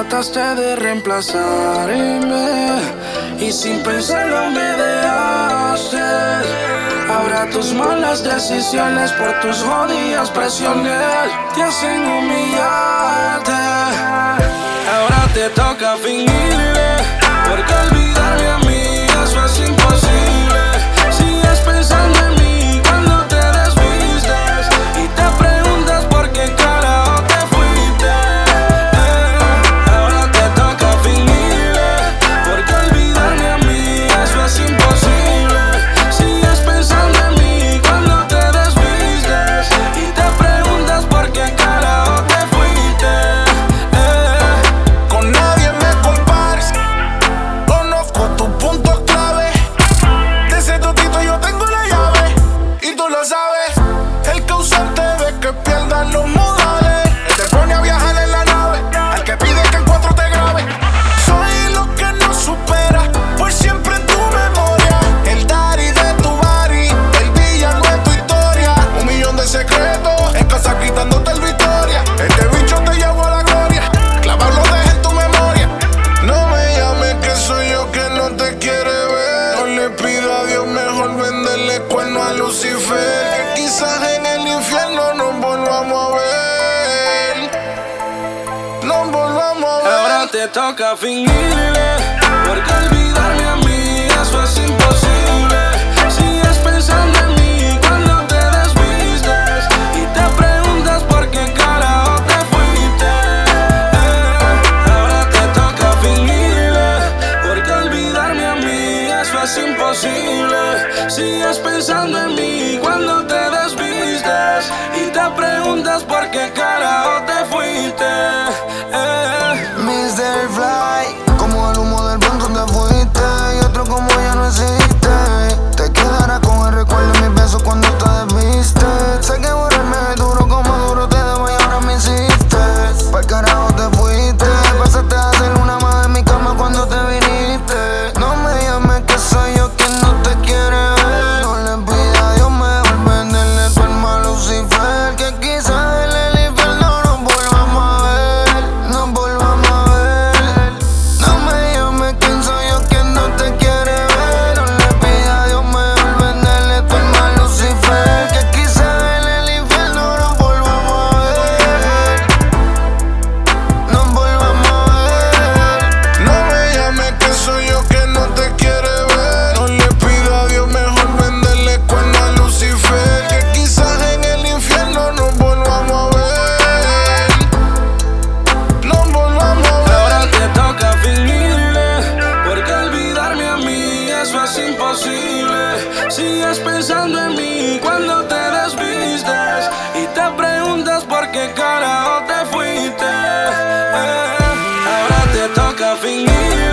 trataste de reemplazarme y sin pensarlo me dejaste. Ahora tus malas decisiones por tus jodidas presiones te hacen humillarte. Ahora te toca fingirle, porque olvidarme a mí eso es imposible. Sigues pensando en mí cuando te desvistes y te preguntas por qué carajo te fuiste. Ahora te toca fingirle, porque olvidarme a mí eso es imposible. Sigues pensando en mí cuando te desvistes y te preguntas por qué carajo te fuiste. Con nadie me compares, conozco tus puntos clave. De ese totito yo tengo la llave y tú lo sabes. El causante de que pierdan los modales, él te pone a viajar en la nave, al que pide que en cuatro te grabe. Soy lo que no supera, por siempre en tu memoria. El daddy de tu body, el villano en tu historia. 1.000.000 de secretos, en casa quitándote el victoria. Este bicho te llevó a la gloria, clavarlo deja en tu memoria. No me llames que soy yo que no te quiere ver. No le pido a Dios, mejor venderle cuerno a Lucifer. Que quizás en el infierno nos volvamos a ver. Nos volvamos a ver. Ahora te toca fingirle, porque olvidarme a mí eso es imposible. Sigues pensando en mí cuando te desvistes y te preguntas por qué carajo te fuiste. Ahora te toca fingirle, porque olvidarme a mí eso es imposible. Sigues pensando en mí cuando te desvistes y te preguntas por qué carajo te fuiste. Mr. Fly, como el humo del blunt te fuiste y otro como ya no existe. Te quedarás con el recuerdo de mis besos cuando te desviste. Sé que borrarme es duro, como duro te debo y ahora me insistes. Pa'l carajo te fuiste, pasaste a hacer una más en mi cama cuando te viniste. No me llames que soy yo quien no te quiere ver. No le pidas a Dios, mejor venderle tu alma a Lucifer. Que quizás en el infierno nos volvamos a ver. Nos volvamos a ver. No me llames quién soy yo quien no te quiere ver. No le pidas a Dios, mejor venderle tu alma a Lucifer. Que quizás en el infierno nos volvamos a ver. Nos volvamos a ver. No me llames que soy yo que no te quiere ver. No le pido a Dios, mejor venderle cuerno a Lucifer. Que quizás en el infierno nos volvamos a ver. Nos volvamos a ver. Ahora te toca fingirle, porque olvidarme a mí eso es imposible. Sigues pensando en mí cuando te desvistes y te preguntas por qué carajo te fuiste. Ahora te toca fingir.